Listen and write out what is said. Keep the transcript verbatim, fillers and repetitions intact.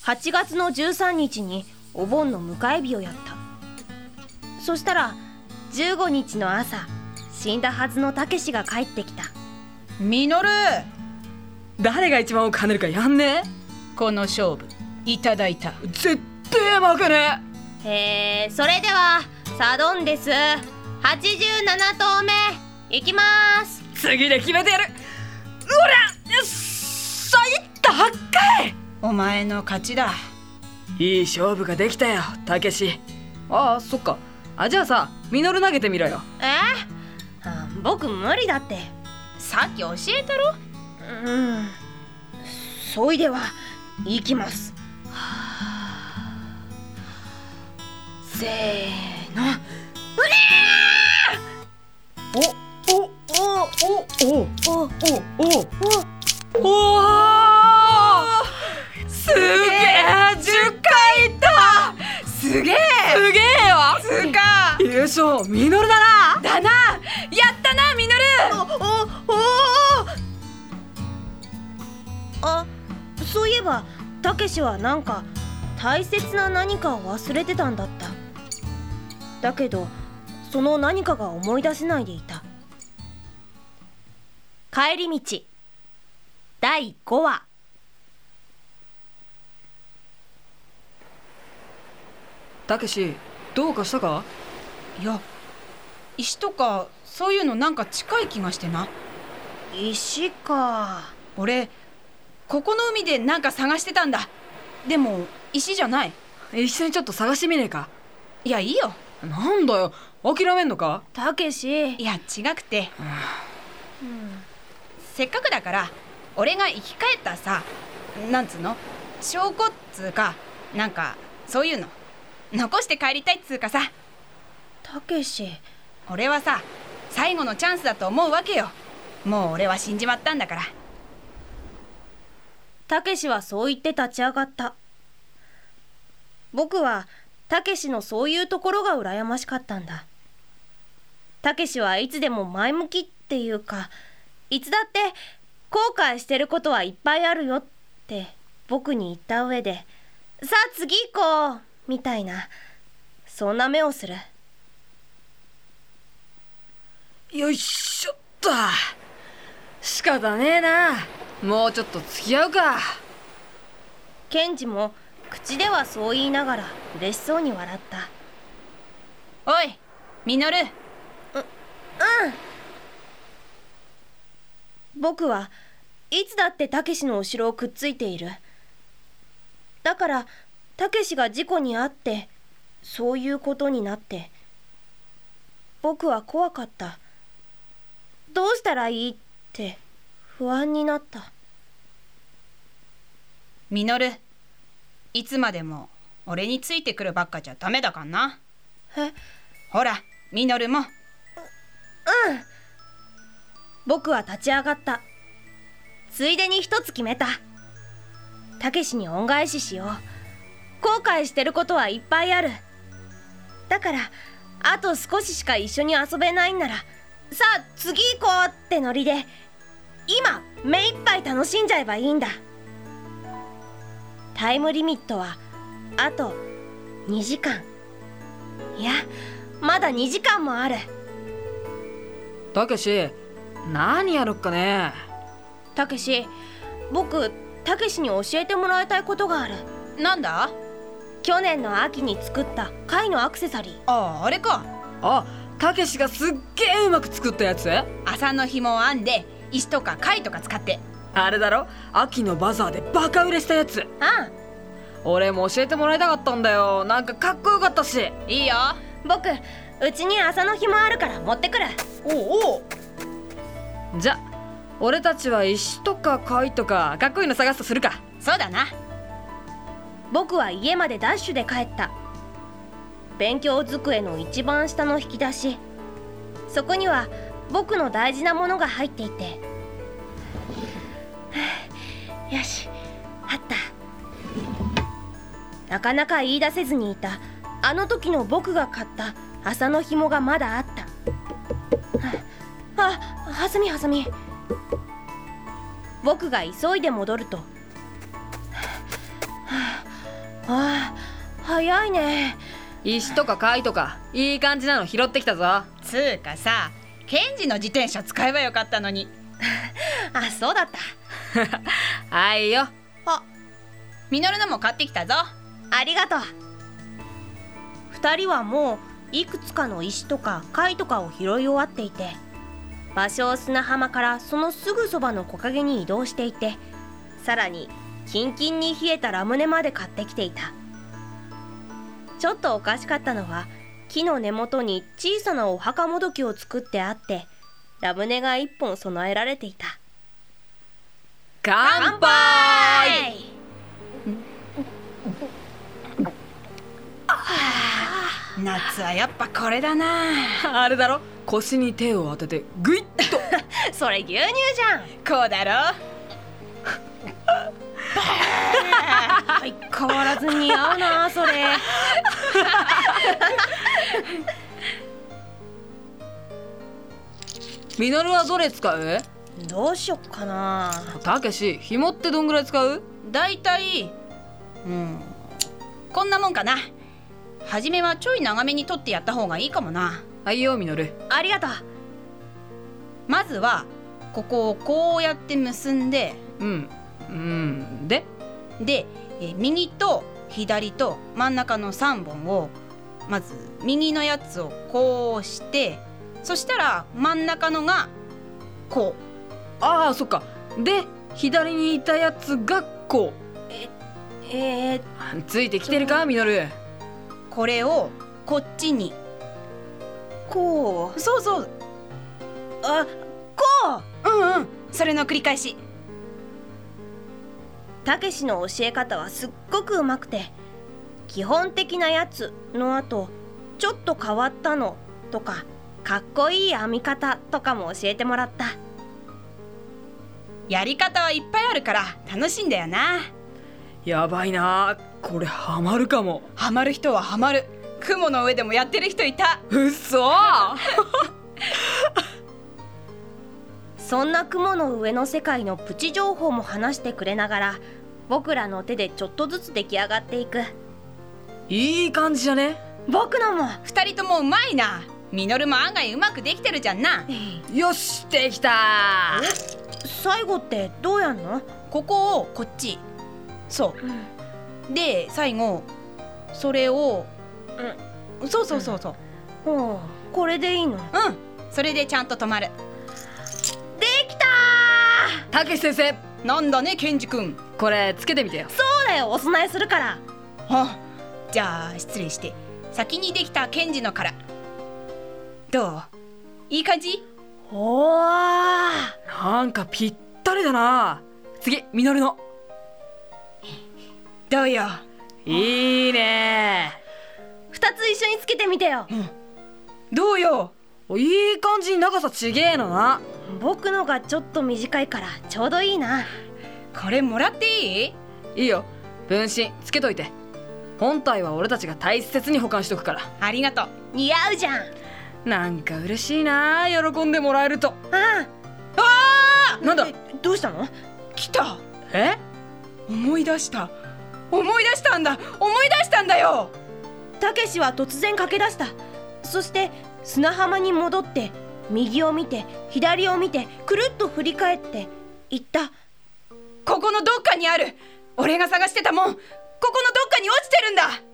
はちがつのじゅうさんにちにお盆の迎え日をやった。そしたらじゅうごにちの朝、死んだはずのたけしが帰ってきた。 ミノル、 誰が一番多く跳ねるかやんね。 この勝負いただいた。 絶対負けねえ。へー、それではサドンデスはちじゅうななとうめいきまーす。 次で決めてやる。うら、よっしゃ、いったはっかい。 お前の勝ちだ。 いい勝負ができたよ、たけし。ああ、そっか。あ、じゃあさ、ミノル投げてみろよ。 えあ、僕無理だって。 さっき教えたろ。 うん、そいではいきます。せーの、うねー。おおおおおおおおお、すげえ、じゅっかいいった。 すげえすげえわ。 つか優勝ミノルだな。 だな、やったなミノル。 おおおあ、そういえばたけしはなんか大切な何かを忘れてたんだった。だけどその何かが思い出せないでいた。帰り道だいごわ。 たけし、どうかしたか？ いや、石とかそういうのなんか近い気がしてな。 石か。 俺ここの海でなんか探してたんだ。でも石じゃない。 一緒にちょっと探してみねえか？ いや、いいよ。 なんだよ、諦めんのか？ たけし。 いや違くて、 うん、 せっかくだから俺が生き返ったさ、なんつうの、証拠っつうか、なんかそういうの残して帰りたいっつうかさ。 たけし、 俺はさ、最後のチャンスだと思うわけよ。もう俺は死んじまったんだから。 たけしはそう言って立ち上がった。僕はたけしのそういうところが羨ましかったんだ。たけしはいつでも前向きっていうか、いつだって後悔してることはいっぱいあるよって僕に言った上で、さあ次行こうみたいな、そんな目をする。 よいしょっと。仕方ねえな。もうちょっと付き合うか。 ケンジも口ではそう言いながら嬉しそうに笑った。 おいミノル。う、うん僕はいつだってたけしの後ろをくっついている。だからたけしが事故に遭ってそういうことになって、僕は怖かった。どうしたらいいって不安になった。 ミノル、いつまでも俺についてくるばっかじゃダメだかんな。 え？ ほらミノルも。う、うん。 僕は立ち上がった。ついでに一つ決めた。たけしに恩返ししよう。後悔してることはいっぱいある。だからあと少ししか一緒に遊べないんなら、さあ次行こうってノリで今目いっぱい楽しんじゃえばいいんだ。タイムリミットはあとにじかん。いや、まだにじかんもある。 たけし、何やろっかね。 たけし、僕たけしに教えてもらいたいことがある。 なんだ？ 去年の秋に作った貝のアクセサリー。 ああ、あれか。 あ、たけしがすっげえうまく作ったやつ？ 麻の紐を編んで石とか貝とか使って。 あれだろ、秋のバザーでバカ売れしたやつ。 ああ、 俺も教えてもらいたかったんだよ。なんかかっこよかったし。 いいよ。 僕うちに麻の紐あるから持ってくる。 おうおう。じゃ俺たちは石とか貝とかかっこいいの探すとするか。 そうだな。 僕は家までダッシュで帰った。勉強机の一番下の引き出し、そこには僕の大事なものが入っていて、よし、あった。なかなか言い出せずにいたあの時の僕が買った麻の紐がまだあった。あ、ハサミハサミ。僕が急いで戻ると、 ああ、早いね。 石とか貝とかいい感じなの拾ってきたぞ。 つうかさ、ケンジの自転車使えばよかったのに。 あ、そうだった。 はいよ。 あ、ミノルのも買ってきたぞ。 ありがとう。二人はもういくつかの石とか貝とかを拾い終わっていて、芭蕉砂浜からそのすぐそばの木陰に移動していて、さらにキンキンに冷えたラムネまで買ってきていた。ちょっとおかしかったのは、木の根元に小さなお墓もどきを作ってあって、ラムネが一本備えられていた。 乾杯。 夏はやっぱこれだな。 あれだろ、腰に手を当ててグイッとそれ牛乳じゃん。 こうだろ。 相変わらず似合うなそれ。 ミノルはどれ使う？ どうしよっかな。 たけし、紐ってどんぐらい使う？ だいたいうんこんなもんかな。はじめはちょい長めに取ってやった方がいいかもな。 はいよミノル。 ありがとう。 まずはここをこうやって結んで、 うんうんででえ右と左と真ん中のさんぼんをまず右のやつをこうして、そしたら真ん中のがこう。 ああそっか。で左にいたやつがこえー、 う。ついてきてるかミノル。 これをこっちに。 こう。 そうそう。 あ、こう。 うんうん、それの繰り返し。 たけしの教え方はすっごくうまくて、基本的なやつの後、ちょっと変わったのとか、かっこいい編み方とかも教えてもらった。 やり方はいっぱいあるから楽しいんだよな。 やばいな、これハマるかも。 ハマる人はハマる。雲の上でもやってる人いた。 うっそそんな雲の上の世界のプチ情報も話してくれながら、僕らの手でちょっとずつ出来上がっていく。 いい感じじゃね。 僕のも。 二人ともうまいな。ミノルも案外うまくできてるじゃんな。 よしできた。 最後ってどうやんの？ ここをこっち。そう、で最後それを、うん、そうそうそうそう、 うん、これでいいの？ うん、それでちゃんと止まる。 できたー。たけし先生。 なんだねケンジ君。 これつけてみてよ。 そうだよ、お供えするから。 あ、じゃあ失礼して先にできたケンジのからどう？いい感じ？ おー、 なんかぴったりだな。次ミノルの。 どうよ？ いいね。 二つ一緒につけてみてよ。 うん、どうよ？ いい感じに長さちげえのな。 僕のがちょっと短いからちょうどいいな。 これもらっていい？ いいよ、分身つけといて。本体は俺たちが大切に保管しとくから。 ありがとう。 似合うじゃん。 なんか嬉しいな、喜んでもらえると。 あああ、なんだ？ どうしたの？ 来た。 え？ 思い出した思い出したんだ思い出したんだよ。 たけしは突然駆け出した。そして砂浜に戻って右を見て左を見てくるっと振り返って言った。 ここのどっかにある。俺が探してたもん、ここのどっかに落ちてるんだ。